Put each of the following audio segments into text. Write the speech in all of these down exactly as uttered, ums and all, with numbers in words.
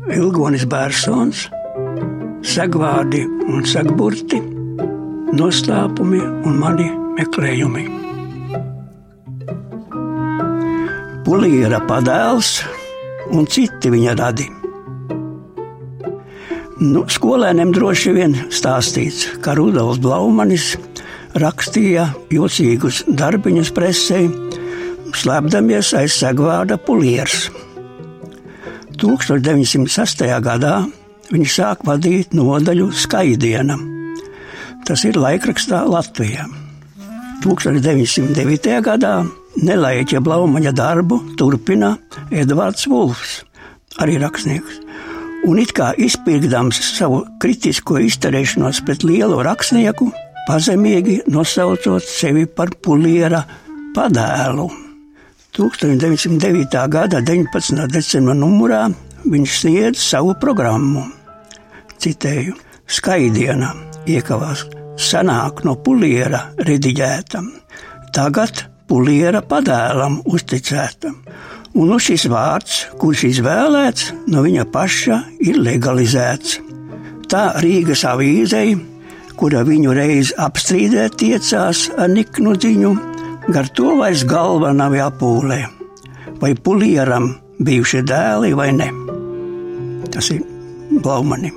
Ilgonis Bērsons, segvārdi un segburti, noslēpumi un mani meklējumi. Puliera padēls un citi viņa radi. Nu, skolēniem droši vien stāstīts, ka Rudolfs Blaumanis rakstīja jocīgus darbiņus presē, slēpdamies aiz segvārda Puliers. tūkstoš deviņsimt sastajā gadā viņš sāk vadīt nodaļu Skaidiena. Tas ir laikrakstā Latvijā. tūkstoš deviņsimt devītajā gadā Nelaiķa Blaumaņa darbu turpina Edvards Vulfs, arī rakstnieks. Un it kā izpirkdams savu kritisko izturēšanos pret lielu rakstnieku, pazemīgi nosaucot sevi par Puliera padēlu. tūkstoš deviņsimt devītā gada deviņpadsmitā decembra numurā viņš sniedz savu programmu. Citēju, Skaidiena iekavās senāk no Puliera rediģētam, tagad Puliera padēlam uzticētam. Un nu šis vārds, kurš izvēlēts, no viņa paša ir legalizēts. Tā Rīgas avīzei, kura viņu reiz apstrīdēt tiecās ar niknu dziņu, gar to vairs galva nav jāpūlē, vai Pulieram bijuši dēli vai ne. Tas ir Blaumanim.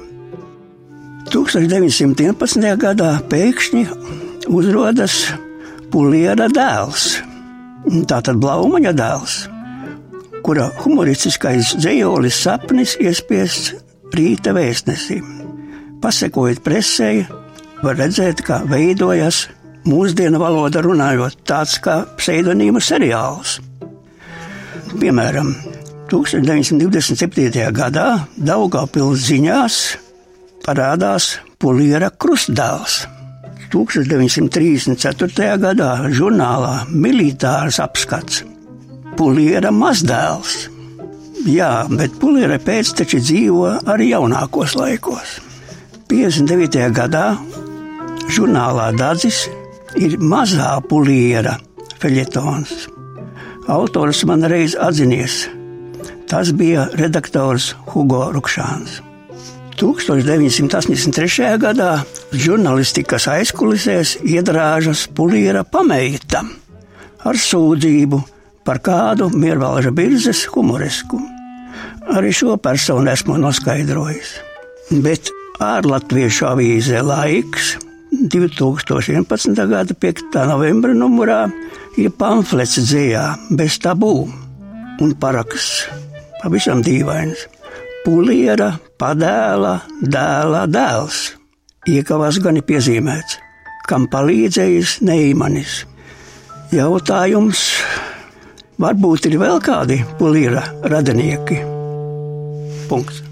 tūkstoš deviņsimt vienpadsmitajā gadā pēkšņi uzrodas Puliera dēls, tātad Blaumaņa dēls, kura humoristiskais dzejolis sapnis iespiests Rīta vēstnesī. Pasekojot presē, var redzēt, ka veidojas mūsdienu valoda runājot tāds kā pseidonīmu seriāls. Piemēram, tūkstoš deviņsimt divdesmit septītajā gadā Daugavpils ziņās parādās Puliera krustdēls. tūkstoš deviņsimt trīsdesmit ceturtajā gadā žurnālā Militārs apskats Puliera mazdēls. Jā, bet Puliera pēcteči dzīvo arī jaunākos laikos. piecdesmit devītajā gadā žurnālā Dadzis ir mazā Puliera feļetons. Autors man reiz atzinies. Tas bija redaktors Hugo Rukšāns. tūkstoš deviņsimt astoņdesmit trešajā gadā žurnālistikas aizkulisēs iedrāžas Puliera pameita ar sūdzību par kādu Miervalža Birzes humoresku. Arī šo personu esmu noskaidrojis. Bet ārlatviešu avīzē Laiks divtūkstoš vienpadsmitā gada piektā novembra numurā ir pamflets dzējā Bez tabū un paraksts pavisam dīvains. Puliera padēla dēla dēls. Iekavās gan ir piezīmēts, kam palīdzējis Neimanis. Jautājums, varbūt ir vēl kādi Puliera radinieki? Punkts.